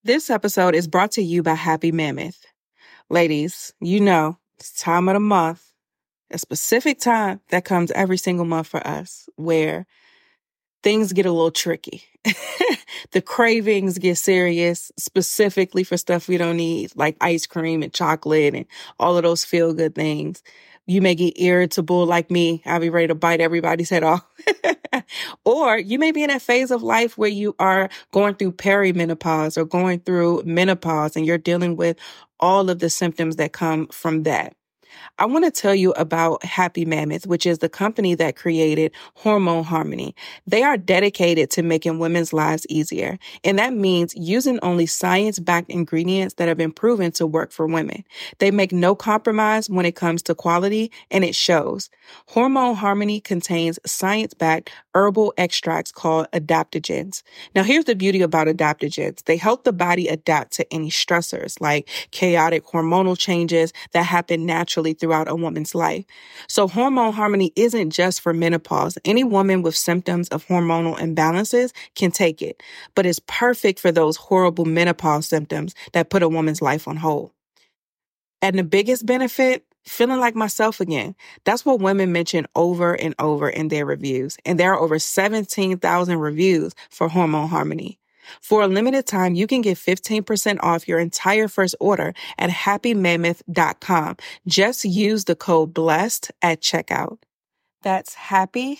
This episode is brought to you by Happy Mammoth. Ladies, you know, it's time of the month, a specific time that comes every single month for us where things get a little tricky. The cravings get serious, specifically for stuff we don't need, like ice cream and chocolate and all of those feel-good things. You may get irritable like me. I'll be ready to bite everybody's head off. Or you may be in that phase of life where you are going through perimenopause or going through menopause and you're dealing with all of the symptoms that come from that. I want to tell you about Happy Mammoth, which is the company that created Hormone Harmony. They are dedicated to making women's lives easier, and that means using only science-backed ingredients that have been proven to work for women. They make no compromise when it comes to quality, and it shows. Hormone Harmony contains science-backed herbal extracts called adaptogens. Now, here's the beauty about adaptogens. They help the body adapt to any stressors, like chaotic hormonal changes that happen naturally throughout a woman's life. So Hormone Harmony isn't just for menopause. Any woman with symptoms of hormonal imbalances can take it, but it's perfect for those horrible menopause symptoms that put a woman's life on hold. And the biggest benefit, feeling like myself again. That's what women mention over and over in their reviews. And there are over 17,000 reviews for Hormone Harmony. For a limited time, you can get 15% off your entire first order at happymammoth.com. Just use the code BLESSED at checkout. That's happy,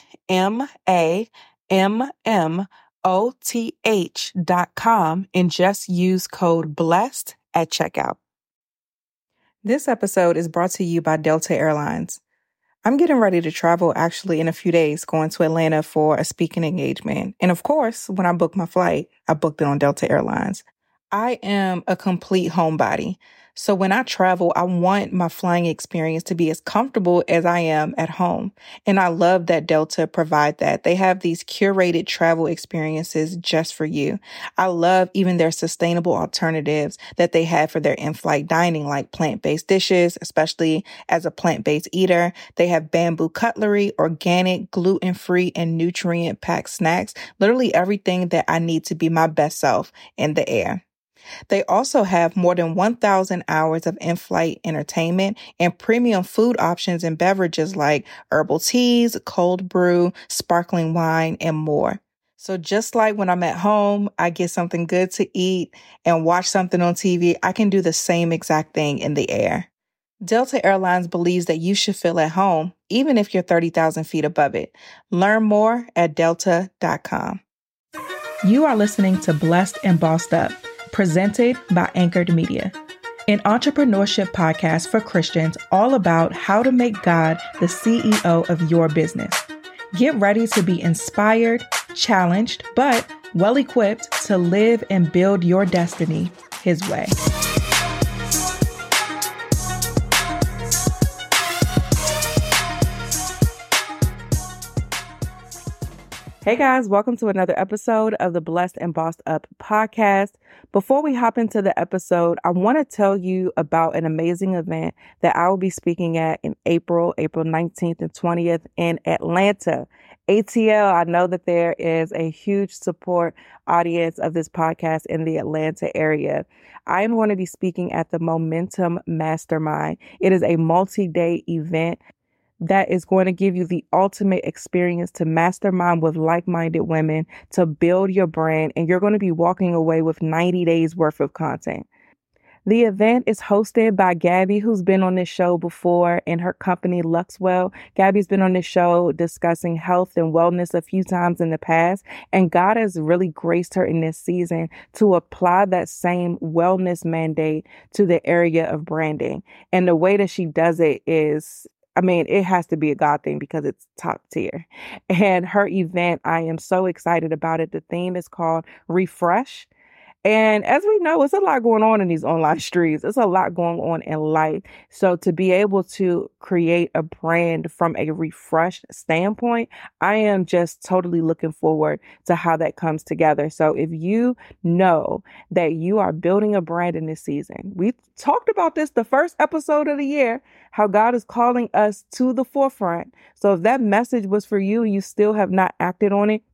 MAMMOTH.com, and just use code BLESSED at checkout. This episode is brought to you by Delta Airlines. I'm getting ready to travel actually in a few days, going to Atlanta for a speaking engagement. And of course, when I booked my flight, I booked it on Delta Airlines. I am a complete homebody. So when I travel, I want my flying experience to be as comfortable as I am at home. And I love that Delta provide that. They have these curated travel experiences just for you. I love even their sustainable alternatives that they have for their in-flight dining, like plant-based dishes, especially as a plant-based eater. They have bamboo cutlery, organic, gluten-free, and nutrient-packed snacks. Literally everything that I need to be my best self in the air. They also have more than 1,000 hours of in-flight entertainment and premium food options and beverages like herbal teas, cold brew, sparkling wine, and more. So just like when I'm at home, I get something good to eat and watch something on TV, I can do the same exact thing in the air. Delta Airlines believes that you should feel at home, even if you're 30,000 feet above it. Learn more at delta.com. You are listening to Blessed and Bossed Up, presented by Anchored Media, an entrepreneurship podcast for Christians all about how to make God the CEO of your business. Get ready to be inspired, challenged, but well-equipped to live and build your destiny His way. Hey guys, welcome to another episode of the Blessed and Bossed Up podcast. Before we hop into the episode, I want to tell you about an amazing event that I will be speaking at in April 19th and 20th in Atlanta. ATL, I know that there is a huge support audience of this podcast in the Atlanta area. I am going to be speaking at the Momentum Mastermind. It is a multi-day event that is going to give you the ultimate experience to mastermind with like-minded women to build your brand, and you're going to be walking away with 90 days worth of content. The event is hosted by Gabby, who's been on this show before, and her company Luxwell. Gabby's been on this show discussing health and wellness a few times in the past, and God has really graced her in this season to apply that same wellness mandate to the area of branding. And the way that she does it is, it has to be a God thing because it's top tier. And her event, I am so excited about it. The theme is called Refresh. And as we know, it's a lot going on in these online streets. It's a lot going on in life. So to be able to create a brand from a refreshed standpoint, I am just totally looking forward to how that comes together. So if you know that you are building a brand in this season, we talked about this the first episode of the year, how God is calling us to the forefront. So if that message was for you and you still have not acted on it,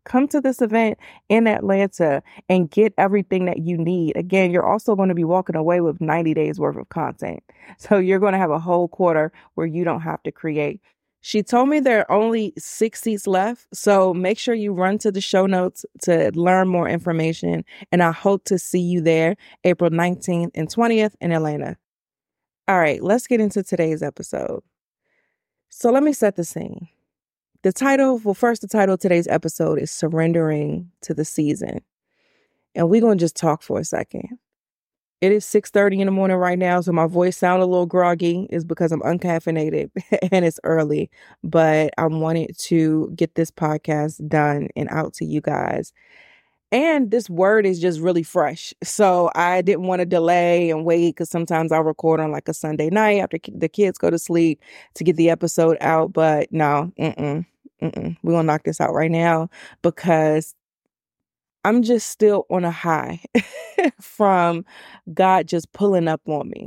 Come to this event in Atlanta and get everything that you need. Again, you're also going to be walking away with 90 days worth of content. So you're going to have a whole quarter where you don't have to create. She told me there are only 6 seats left. So make sure you run to the show notes to learn more information. And I hope to see you there April 19th and 20th in Atlanta. All right, let's get into today's episode. So let me set the scene. The title of today's episode is Surrendering to the Season. And we're going to just talk for a second. It is 6:30 in the morning right now, so my voice sounds a little groggy. It's because I'm uncaffeinated and it's early. But I wanted to get this podcast done and out to you guys. And this word is just really fresh. So I didn't want to delay and wait because sometimes I'll record on like a Sunday night after the kids go to sleep to get the episode out. But no, we're going to knock this out right now because I'm just still on a high from God just pulling up on me.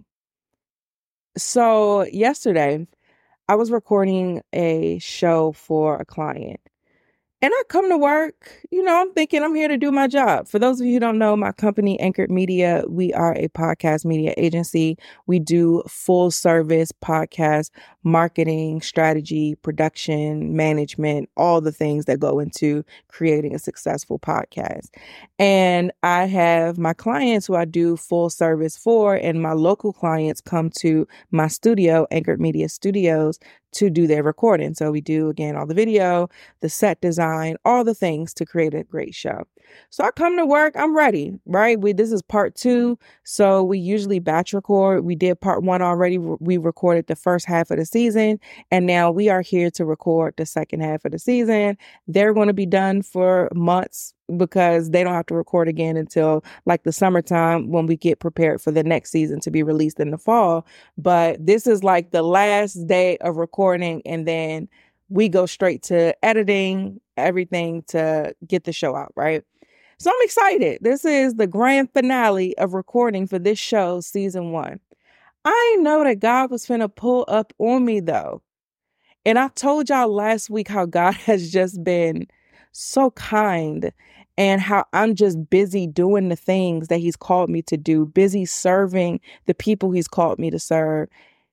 So yesterday, I was recording a show for a client. And I come to work, I'm thinking I'm here to do my job. For those of you who don't know, my company, Anchored Media, we are a podcast media agency. We do full service podcast marketing, strategy, production, management, all the things that go into creating a successful podcast. And I have my clients who I do full service for, and my local clients come to my studio, Anchored Media Studios, to do their recording. So we do, again, all the video, the set design, all the things to create a great show. So I come to work, I'm ready, right? This is part 2. So we usually batch record. We did part 1 already. We recorded the first half of the season, and now we are here to record the second half of the season. They're going to be done for months because they don't have to record again until like the summertime when we get prepared for the next season to be released in the fall. But this is like the last day of recording, and then we go straight to editing everything to get the show out, right? So I'm excited. This is the grand finale of recording for this show, season 1. I didn't know that God was finna pull up on me though. And I told y'all last week how God has just been so kind and how I'm just busy doing the things that he's called me to do, busy serving the people he's called me to serve.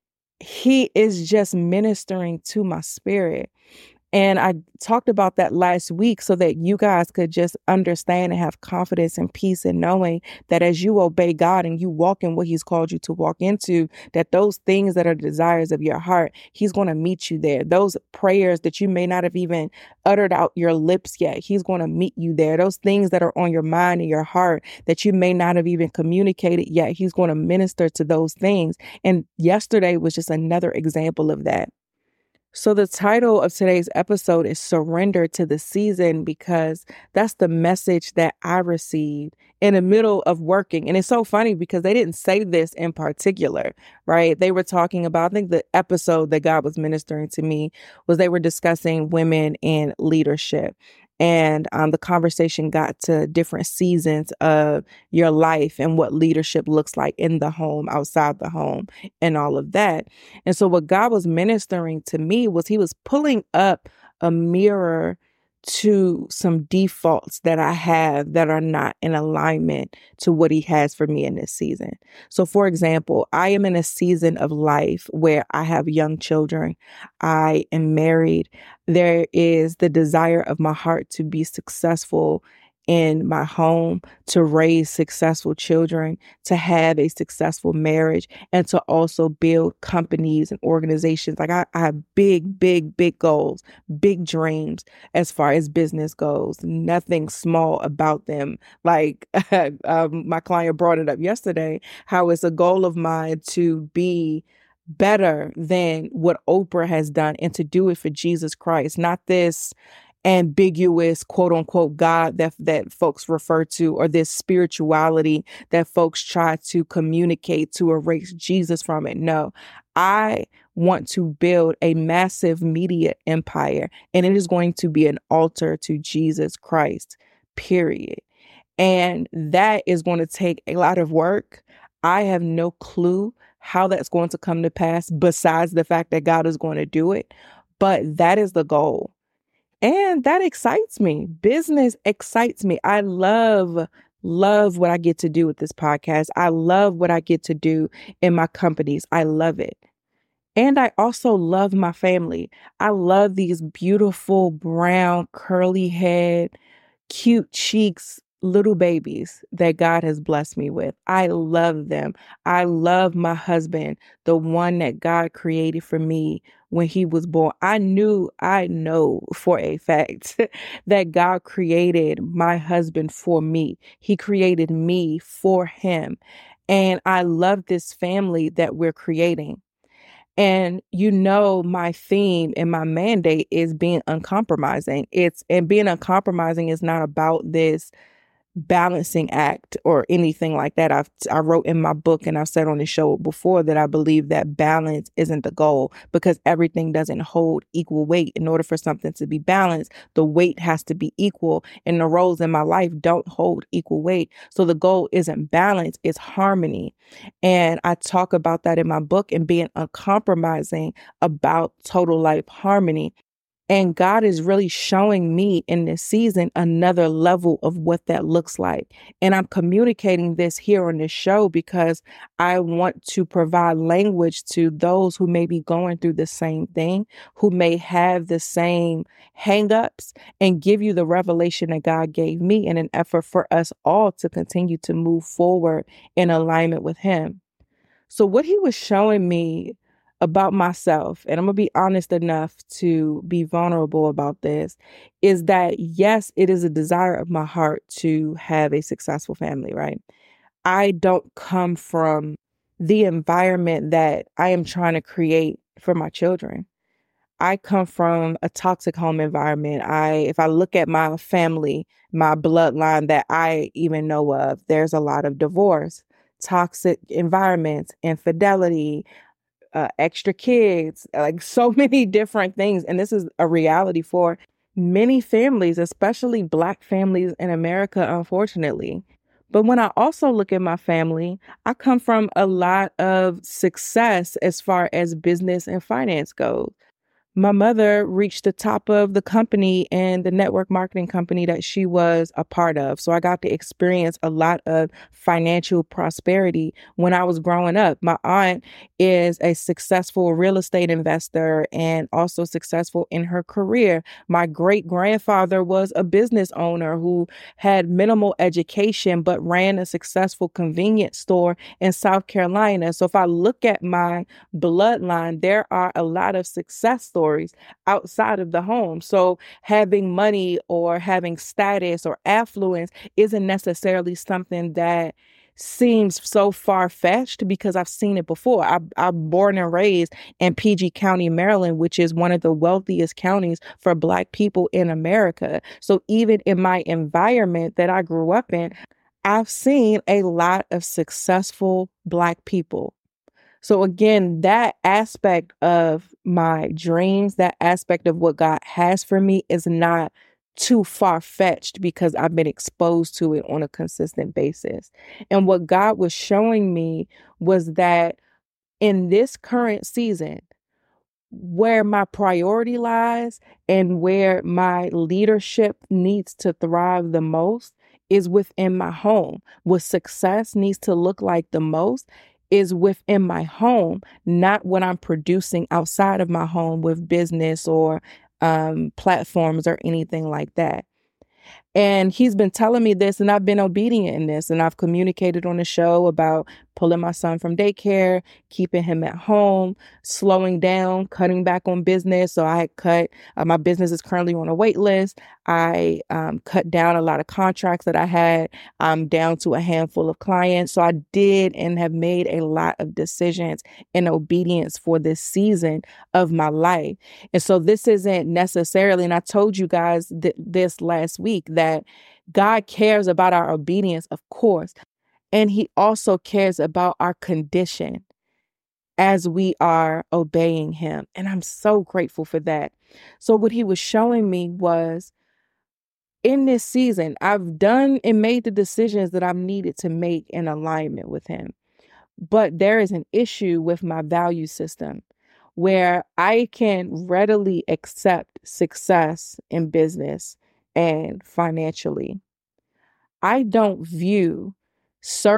He is just ministering to my spirit. And I talked about that last week so that you guys could just understand and have confidence and peace in knowing that as you obey God and you walk in what he's called you to walk into, that those things that are desires of your heart, he's going to meet you there. Those prayers that you may not have even uttered out your lips yet, he's going to meet you there. Those things that are on your mind and your heart that you may not have even communicated yet, he's going to minister to those things. And yesterday was just another example of that. So the title of today's episode is Surrender to the Season, because that's the message that I received in the middle of working. And it's so funny because they didn't say this in particular, right? They were talking about, I think the episode that God was ministering to me was they were discussing women in leadership. And the conversation got to different seasons of your life and what leadership looks like in the home, outside the home, and all of that. And so what God was ministering to me was he was pulling up a mirror to some defaults that I have that are not in alignment to what he has for me in this season. So for example, I am in a season of life where I have young children. I am married. There is the desire of my heart to be successful in my home, to raise successful children, to have a successful marriage, and to also build companies and organizations. Like I have big goals, big dreams as far as business goes. Nothing small about them. Like my client brought it up yesterday, how it's a goal of mine to be better than what Oprah has done and to do it for Jesus Christ, not this ambiguous quote unquote God that folks refer to, or this spirituality that folks try to communicate to erase Jesus from it. No, I want to build a massive media empire, and it is going to be an altar to Jesus Christ, period. And that is going to take a lot of work. I have no clue how that's going to come to pass besides the fact that God is going to do it. But that is the goal. And that excites me. Business excites me. I love what I get to do with this podcast. I love what I get to do in my companies. I love it. And I also love my family. I love these beautiful brown curly head, cute cheeks, little babies that God has blessed me with. I love them. I love my husband, the one that God created for me when he was born. I know for a fact that God created my husband for me. He created me for him. And I love this family that we're creating. And my theme and my mandate is being uncompromising. And being uncompromising is not about this balancing act or anything like that. I wrote in my book, and I've said on the show before, that I believe that balance isn't the goal, because everything doesn't hold equal weight. In order for something to be balanced, the weight has to be equal, and the roles in my life don't hold equal weight. So the goal isn't balance, it's harmony. And I talk about that in my book, and being uncompromising about total life harmony. And God is really showing me in this season another level of what that looks like. And I'm communicating this here on this show because I want to provide language to those who may be going through the same thing, who may have the same hangups, and give you the revelation that God gave me in an effort for us all to continue to move forward in alignment with Him. So what He was showing me about myself, and I'm going to be honest enough to be vulnerable about this, is that yes, it is a desire of my heart to have a successful family, right? I don't come from the environment that I am trying to create for my children. I come from a toxic home environment. If I look at my family, my bloodline that I even know of, there's a lot of divorce, toxic environments, infidelity, extra kids, like so many different things. And this is a reality for many families, especially Black families in America, unfortunately. But when I also look at my family, I come from a lot of success as far as business and finance goes. My mother reached the top of the company and the network marketing company that she was a part of. So I got to experience a lot of financial prosperity when I was growing up. My aunt is a successful real estate investor and also successful in her career. My great grandfather was a business owner who had minimal education but ran a successful convenience store in South Carolina. So if I look at my bloodline, there are a lot of success stories outside of the home. So having money or having status or affluence isn't necessarily something that seems so far-fetched, because I've seen it before. I'm born and raised in PG County, Maryland, which is one of the wealthiest counties for Black people in America. So even in my environment that I grew up in, I've seen a lot of successful Black people. So again, that aspect of my dreams, that aspect of what God has for me is not too far-fetched because I've been exposed to it on a consistent basis. And what God was showing me was that in this current season, where my priority lies and where my leadership needs to thrive the most is within my home. What success needs to look like the most is within my home, not what I'm producing outside of my home with business or platforms or anything like that. And He's been telling me this, and I've been obedient in this. And I've communicated on the show about pulling my son from daycare, keeping him at home, slowing down, cutting back on business. So I cut, my business is currently on a wait list. I cut down a lot of contracts that I had. I'm down to a handful of clients. So I did and have made a lot of decisions in obedience for this season of my life. And so this isn't necessarily, and I told you guys this last week, that God cares about our obedience, of course. And He also cares about our condition as we are obeying Him. And I'm so grateful for that. So what He was showing me was, in this season, I've done and made the decisions that I've needed to make in alignment with Him. But there is an issue with my value system. where I can readily accept success in business and financially. I don't view certain.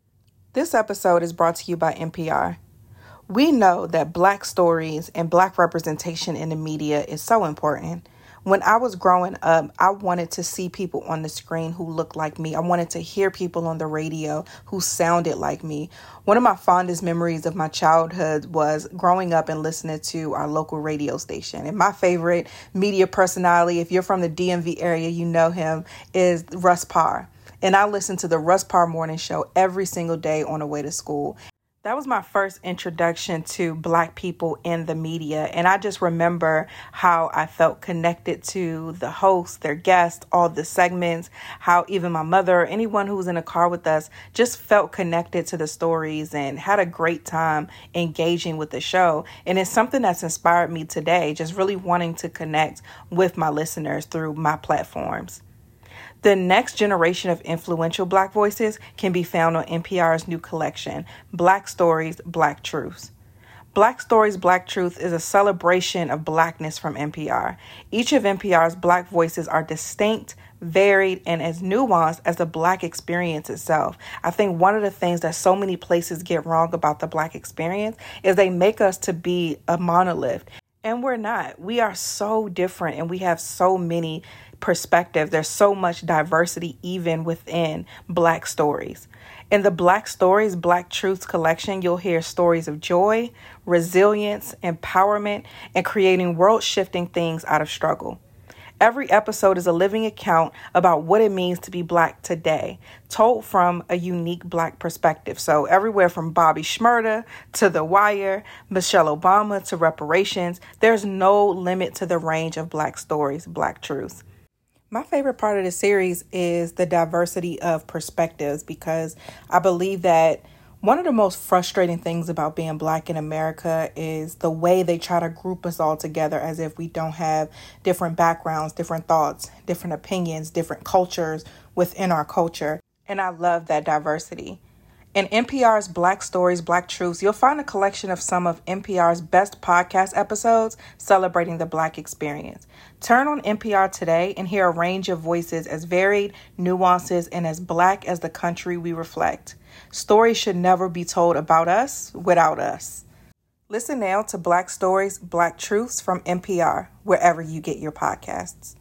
This episode is brought to you by NPR. We know that Black stories and Black representation in the media is so important. When I was growing up, I wanted to see people on the screen who looked like me. I wanted to hear people on the radio who sounded like me. One of my fondest memories of my childhood was growing up and listening to our local radio station. And my favorite media personality, if you're from the DMV area, you know him, is Russ Parr. And I listened to the Russ Parr Morning Show every single day on the way to school. That was my first introduction to Black people in the media. And I just remember how I felt connected to the hosts, their guests, all the segments, how even my mother, anyone who was in a car with us, just felt connected to the stories and had a great time engaging with the show. And it's something that's inspired me today, just really wanting to connect with my listeners through my platforms. The next generation of influential Black voices can be found on NPR's new collection, Black Stories, Black Truths. Black Stories, Black Truth is a celebration of Blackness from NPR. Each of NPR's Black voices are distinct, varied, and as nuanced as the Black experience itself. I think one of the things that so many places get wrong about the Black experience is they make us to be a monolith. And we're not. We are so different and we have so many perspectives. There's so much diversity even within Black stories. In the Black Stories, Black Truths collection, you'll hear stories of joy, resilience, empowerment, and creating world-shifting things out of struggle. Every episode is a living account about what it means to be Black today, told from a unique Black perspective. So everywhere from Bobby Shmurda to The Wire, Michelle Obama to reparations, there's no limit to the range of Black stories, Black truths. My favorite part of the series is the diversity of perspectives, because I believe that one of the most frustrating things about being Black in America is the way they try to group us all together as if we don't have different backgrounds, different thoughts, different opinions, different cultures within our culture. And I love that diversity. In NPR's Black Stories, Black Truths, you'll find a collection of some of NPR's best podcast episodes celebrating the Black experience. Turn on NPR today and hear a range of voices as varied, nuances, and as Black as the country we reflect. Stories should never be told about us without us. Listen now to Black Stories, Black Truths from NPR, wherever you get your podcasts.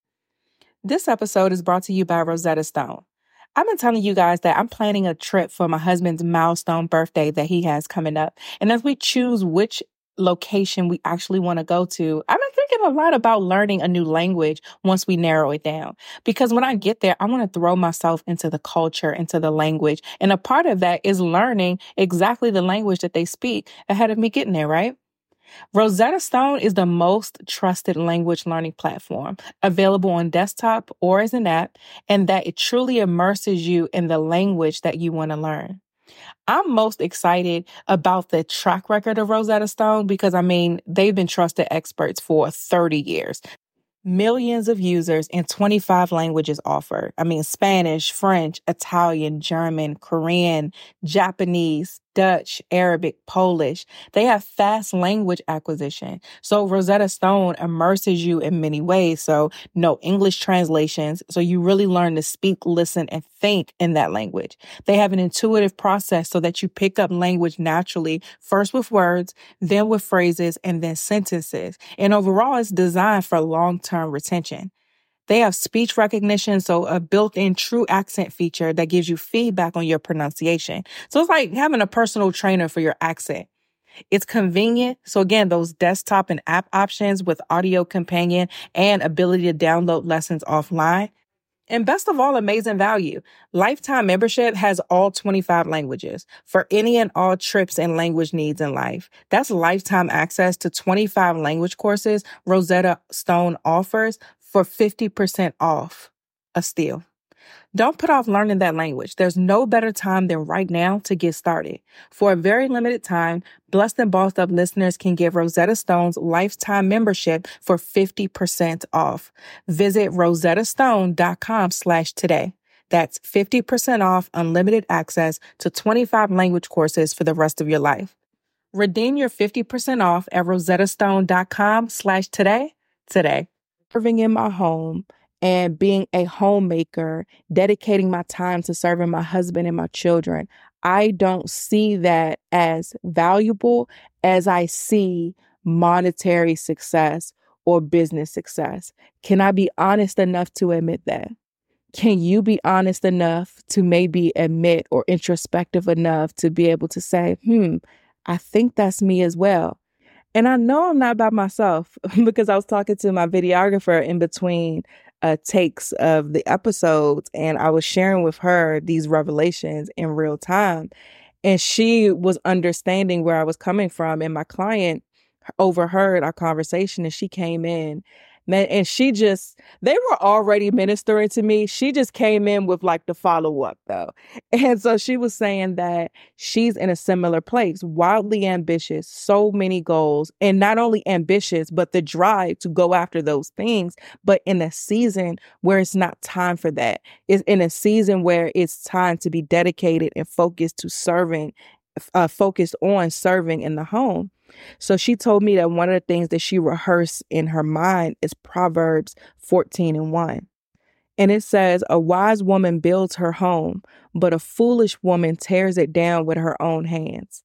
This episode is brought to you by Rosetta Stone. I've been telling you guys that I'm planning a trip for my husband's milestone birthday that he has coming up. And as we choose which location we actually want to go to, I've been thinking a lot about learning a new language once we narrow it down. Because when I get there, I want to throw myself into the culture, into the language. And a part of that is learning exactly the language that they speak ahead of me getting there, right? Rosetta Stone is the most trusted language learning platform, available on desktop or as an app, and that it truly immerses you in the language that you want to learn. I'm most excited about the track record of Rosetta Stone because, they've been trusted experts for 30 years. Millions of users in 25 languages offered. Spanish, French, Italian, German, Korean, Japanese, Dutch, Arabic, Polish. They have fast language acquisition. So Rosetta Stone immerses you in many ways. So no English translations. So you really learn to speak, listen, and think in that language. They have an intuitive process so that you pick up language naturally, first with words, then with phrases, and then sentences. And overall, it's designed for long-term retention. They have speech recognition, so a built-in true accent feature that gives you feedback on your pronunciation. So it's like having a personal trainer for your accent. It's convenient. So again, those desktop and app options with audio companion and ability to download lessons offline. And best of all, amazing value. Lifetime membership has all 25 languages for any and all trips and language needs in life. That's lifetime access to 25 language courses Rosetta Stone offers for 50% off. A steal. Don't put off learning that language. There's no better time than right now to get started. For a very limited time, Blessed and Bossed Up listeners can get Rosetta Stone's lifetime membership for 50% off. Visit rosettastone.com/today. That's 50% off unlimited access to 25 language courses for the rest of your life. Redeem your 50% off at rosettastone.com/today today. Serving in my home and being a homemaker, dedicating my time to serving my husband and my children, I don't see that as valuable as I see monetary success or business success. Can I be honest enough to admit that? Can you be honest enough to maybe admit or introspective enough to be able to say, I think that's me as well? And I know I'm not by myself because I was talking to my videographer in between takes of the episodes, and I was sharing with her these revelations in real time. And she was understanding where I was coming from. And my client overheard our conversation, and she came in. Man, and they were already ministering to me. She just came in with like the follow up though. And so she was saying that she's in a similar place, wildly ambitious, so many goals, and not only ambitious, but the drive to go after those things, but in a season where it's not time for that. It's in a season where it's time to be dedicated and focused to serving, focused on serving in the home. So she told me that one of the things that she rehearsed in her mind is Proverbs 14:1. And it says, a wise woman builds her home, but a foolish woman tears it down with her own hands.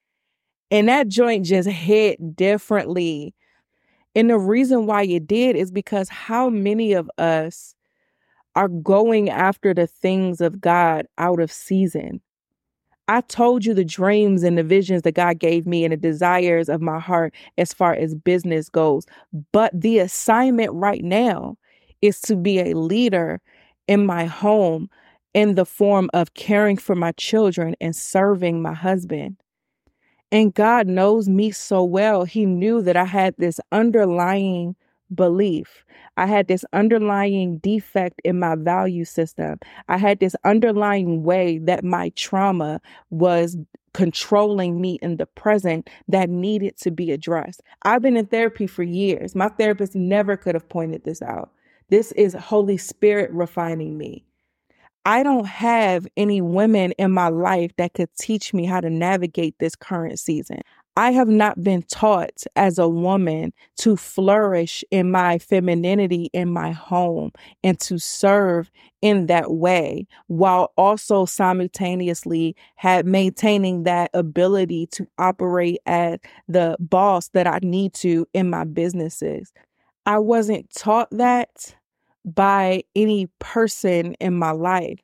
And that joint just hit differently. And the reason why it did is because how many of us are going after the things of God out of season? I told you the dreams and the visions that God gave me and the desires of my heart as far as business goes. But the assignment right now is to be a leader in my home in the form of caring for my children and serving my husband. And God knows me so well. He knew that I had this underlying belief. I had this underlying defect in my value system. I had this underlying way that my trauma was controlling me in the present that needed to be addressed. I've been in therapy for years. My therapist never could have pointed this out. This is Holy Spirit refining me. I don't have any women in my life that could teach me how to navigate this current season. I have not been taught as a woman to flourish in my femininity in my home and to serve in that way while also simultaneously maintaining that ability to operate as the boss that I need to in my businesses. I wasn't taught that by any person in my life,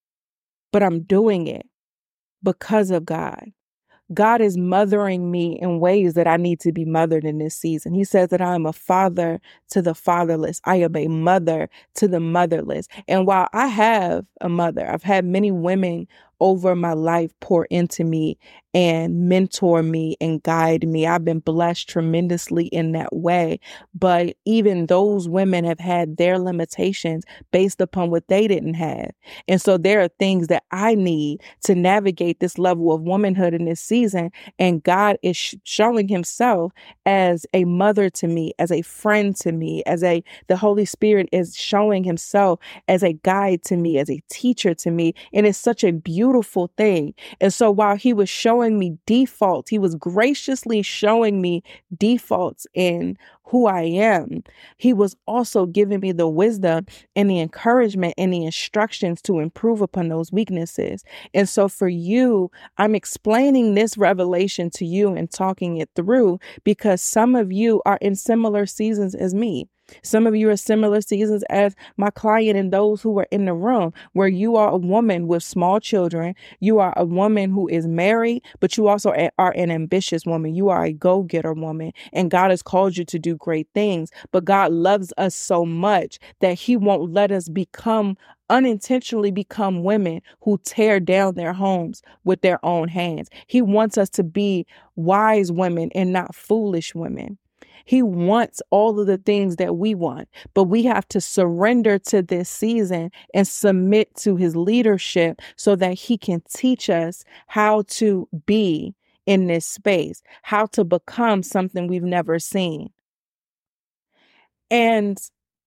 but I'm doing it because of God. God is mothering me in ways that I need to be mothered in this season. He says that I am a father to the fatherless. I am a mother to the motherless. And while I have a mother, I've had many women over my life pour into me and mentor me and guide me. I've been blessed tremendously in that way. But even those women have had their limitations based upon what they didn't have. And so there are things that I need to navigate this level of womanhood in this season. And God is showing himself as a mother to me, as a friend to me, the Holy Spirit is showing himself as a guide to me, as a teacher to me. And it's such a beautiful thing. And so while he was showing me defaults, he was graciously showing me defaults in who I am. He was also giving me the wisdom and the encouragement and the instructions to improve upon those weaknesses. And so for you, I'm explaining this revelation to you and talking it through because some of you are in similar seasons as me. Some of you are similar seasons as my client and those who are in the room, where you are a woman with small children. You are a woman who is married, but you also are an ambitious woman. You are a go-getter woman, and God has called you to do great things. But God loves us so much that he won't let us unintentionally become women who tear down their homes with their own hands. He wants us to be wise women and not foolish women. He wants all of the things that we want, but we have to surrender to this season and submit to his leadership so that he can teach us how to be in this space, how to become something we've never seen. And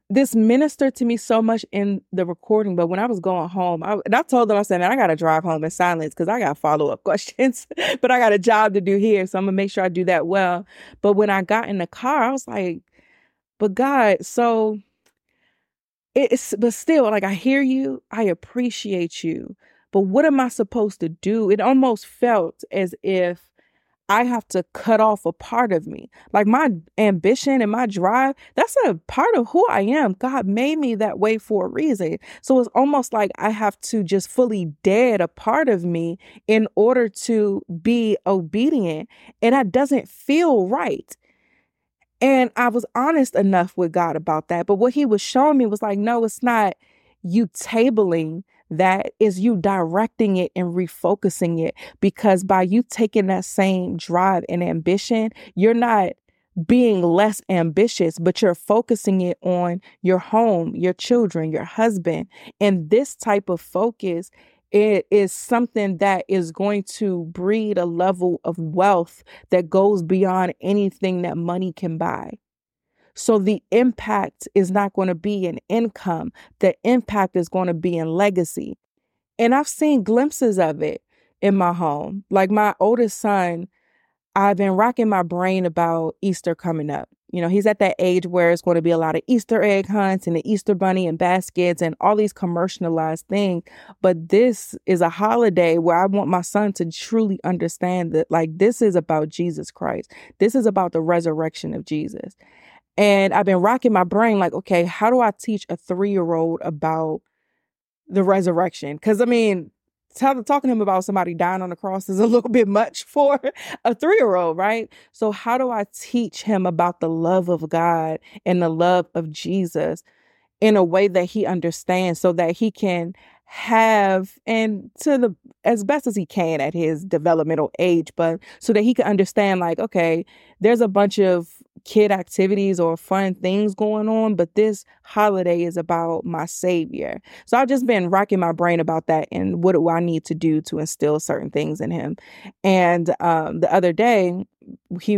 this ministered to me so much in the recording, but when I was going home, I told them, I said, man, I got to drive home in silence because I got follow-up questions, but I got a job to do here. So I'm going to make sure I do that well. But when I got in the car, I was like, but God, so but still, like, I hear you, I appreciate you, but what am I supposed to do? It almost felt as if I have to cut off a part of me. Like my ambition and my drive, that's a part of who I am. God made me that way for a reason. So it's almost like I have to just fully dead a part of me in order to be obedient. And that doesn't feel right. And I was honest enough with God about that. But what he was showing me was like, no, it's not you tabling, that is you directing it and refocusing it. Because by you taking that same drive and ambition, you're not being less ambitious, but you're focusing it on your home, your children, your husband. And this type of focus, it is something that is going to breed a level of wealth that goes beyond anything that money can buy. So the impact is not going to be in income. The impact is going to be in legacy. And I've seen glimpses of it in my home. Like my oldest son, I've been racking my brain about Easter coming up. You know, he's at that age where it's going to be a lot of Easter egg hunts and the Easter bunny and baskets and all these commercialized things. But this is a holiday where I want my son to truly understand that, like, this is about Jesus Christ. This is about the resurrection of Jesus. And I've been racking my brain like, okay, how do I teach a 3-year-old about the resurrection? Because, I mean, talking to him about somebody dying on the cross is a little bit much for a 3-year-old, right? So how do I teach him about the love of God and the love of Jesus in a way that he understands so that he can have, and as best as he can at his developmental age, but so that he can understand, like, okay, there's a bunch of kid activities or fun things going on, but this holiday is about my Savior. So I've just been racking my brain about that and what do I need to do to instill certain things in him. And the other day we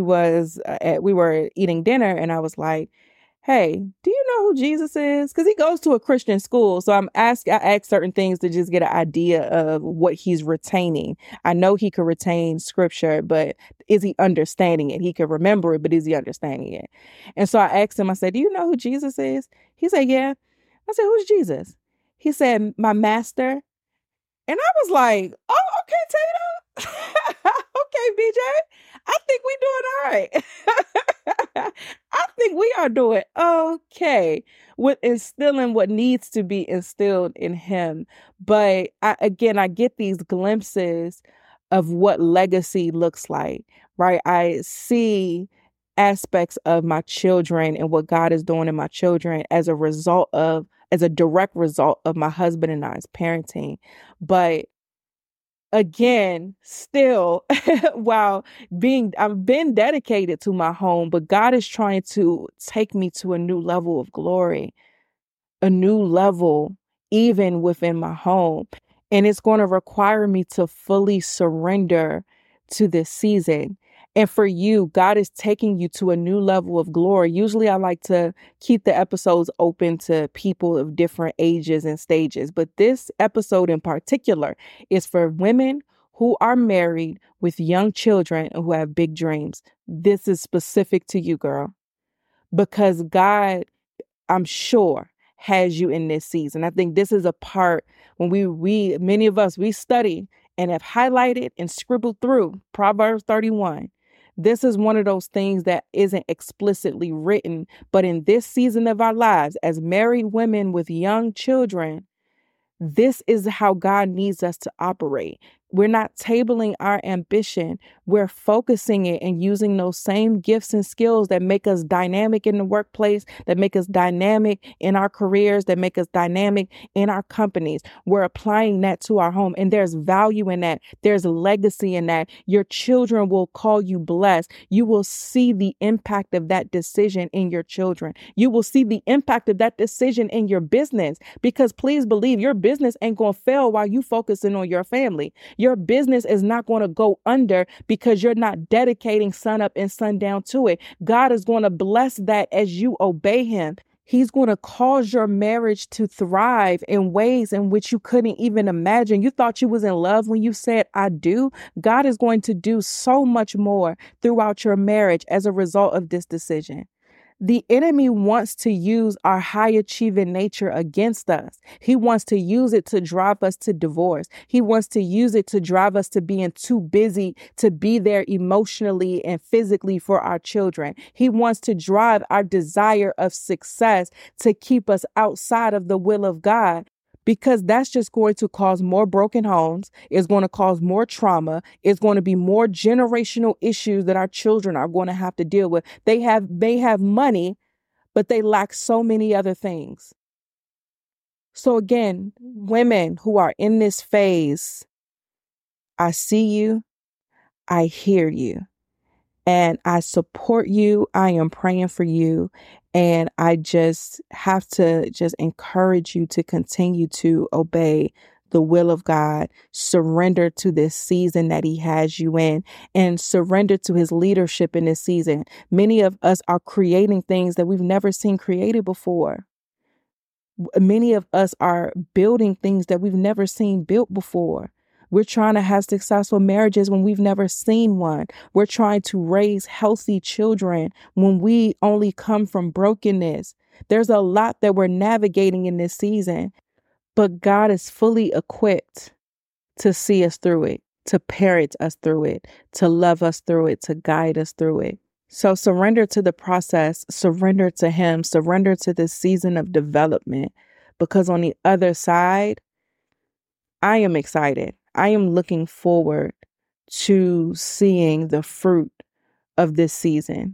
were eating dinner and I was like, hey, do you know who Jesus is? Because he goes to a Christian school. So I ask certain things to just get an idea of what he's retaining. I know he can retain scripture, but is he understanding it? He can remember it, but is he understanding it? And so I asked him, I said, do you know who Jesus is? He said, yeah. I said, who's Jesus? He said, my master. And I was like, oh, okay, Tatum. Okay, BJ. I think we doing all right. I think we are doing okay with instilling what needs to be instilled in him. But I get these glimpses of what legacy looks like, right? I see aspects of my children and what God is doing in my children as a direct result of my husband and I's parenting. But again, still, while I've been dedicated to my home, but God is trying to take me to a new level of glory, a new level, even within my home. And it's going to require me to fully surrender to this season. And for you, God is taking you to a new level of glory. Usually I like to keep the episodes open to people of different ages and stages. But this episode in particular is for women who are married with young children and who have big dreams. This is specific to you, girl, because God, I'm sure, has you in this season. I think this is a part when many of us, we study and have highlighted and scribbled through Proverbs 31. This is one of those things that isn't explicitly written, but in this season of our lives, as married women with young children, this is how God needs us to operate. We're not tabling our ambition. We're focusing it and using those same gifts and skills that make us dynamic in the workplace, that make us dynamic in our careers, that make us dynamic in our companies. We're applying that to our home, and there's value in that. There's legacy in that. Your children will call you blessed. You will see the impact of that decision in your children. You will see the impact of that decision in your business, because please believe your business ain't going to fail while you focusing on your family. Your business is not going to go under because you're not dedicating sun up and sun down to it. God is going to bless that as you obey him. He's going to cause your marriage to thrive in ways in which you couldn't even imagine. You thought you was in love when you said, I do. God is going to do so much more throughout your marriage as a result of this decision. The enemy wants to use our high achieving nature against us. He wants to use it to drive us to divorce. He wants to use it to drive us to being too busy to be there emotionally and physically for our children. He wants to drive our desire of success to keep us outside of the will of God, because that's just going to cause more broken homes. It's going to cause more trauma. It's going to be more generational issues that our children are going to have to deal with. They have money, but they lack so many other things. So again, women who are in this phase, I see you, I hear you, and I support you. I am praying for you. And I just have to just encourage you to continue to obey the will of God, surrender to this season that he has you in, and surrender to his leadership in this season. Many of us are creating things that we've never seen created before. Many of us are building things that we've never seen built before. We're trying to have successful marriages when we've never seen one. We're trying to raise healthy children when we only come from brokenness. There's a lot that we're navigating in this season, but God is fully equipped to see us through it, to parent us through it, to love us through it, to guide us through it. So surrender to the process, surrender to him, surrender to this season of development, because on the other side, I am excited. I am looking forward to seeing the fruit of this season.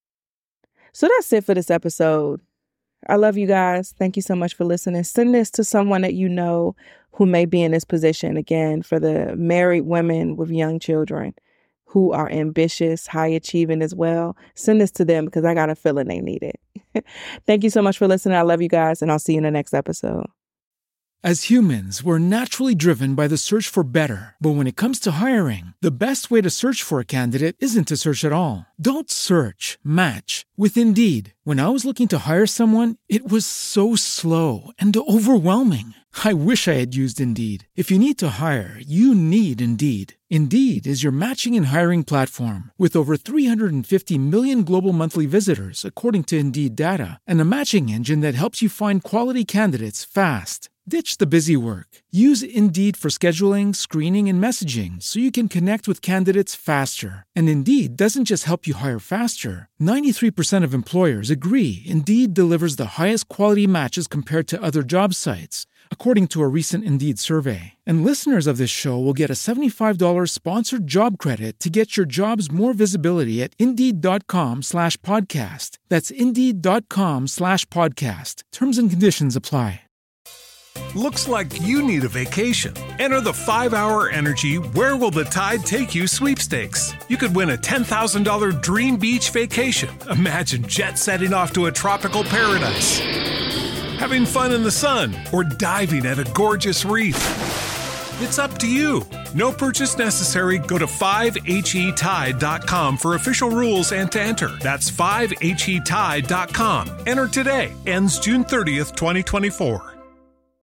So that's it for this episode. I love you guys. Thank you so much for listening. Send this to someone that you know who may be in this position. Again, for the married women with young children who are ambitious, high achieving as well. Send this to them because I got a feeling they need it. Thank you so much for listening. I love you guys, and I'll see you in the next episode. As humans, we're naturally driven by the search for better. But when it comes to hiring, the best way to search for a candidate isn't to search at all. Don't search, match with Indeed. When I was looking to hire someone, it was so slow and overwhelming. I wish I had used Indeed. If you need to hire, you need Indeed. Indeed is your matching and hiring platform with over 350 million global monthly visitors, according to Indeed data, and a matching engine that helps you find quality candidates fast. Ditch the busy work. Use Indeed for scheduling, screening, and messaging so you can connect with candidates faster. And Indeed doesn't just help you hire faster. 93% of employers agree Indeed delivers the highest quality matches compared to other job sites, according to a recent Indeed survey. And listeners of this show will get a $75 sponsored job credit to get your jobs more visibility at Indeed.com/podcast. That's Indeed.com/podcast. Terms and conditions apply. Looks like you need a vacation. Enter the 5-Hour Energy Where Will the Tide Take You sweepstakes. You could win a $10,000 dream beach vacation. Imagine jet setting off to a tropical paradise, having fun in the sun, or diving at a gorgeous reef. It's up to you. No purchase necessary. Go to 5HETide.com for official rules and to enter. That's 5HETide.com. Enter today. Ends June 30th, 2024.